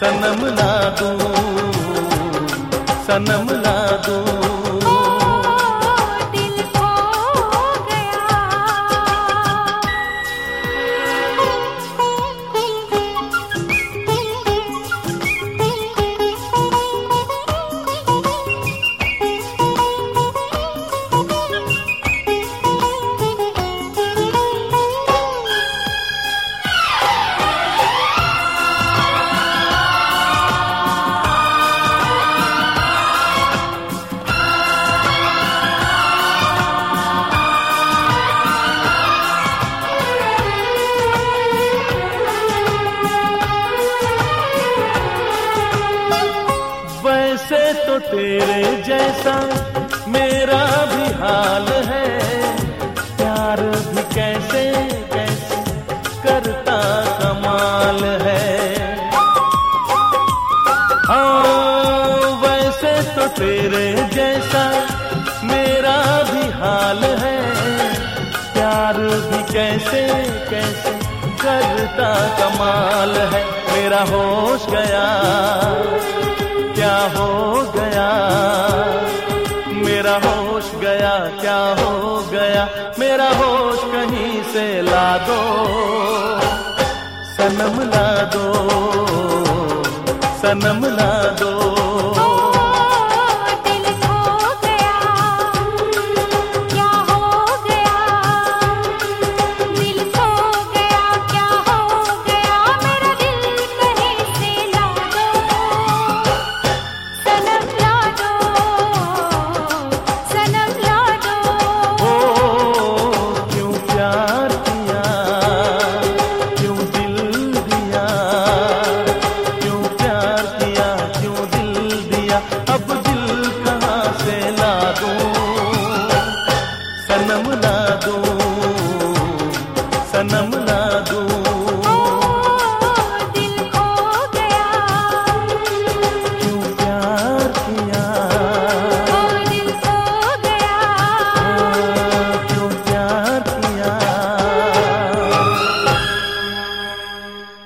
सनम ला दूं, सनम ला दूं। वैसे तो तेरे जैसा मेरा भी हाल है, प्यार भी कैसे कैसे करता कमाल है। वैसे तो तेरे जैसा मेरा भी हाल है, प्यार भी कैसे कैसे करता कमाल है। मेरा होश गया, क्या हो गया, मेरा होश गया, क्या हो गया, मेरा होश कहीं से ला दो, सनम ला दो, सनम ला दो।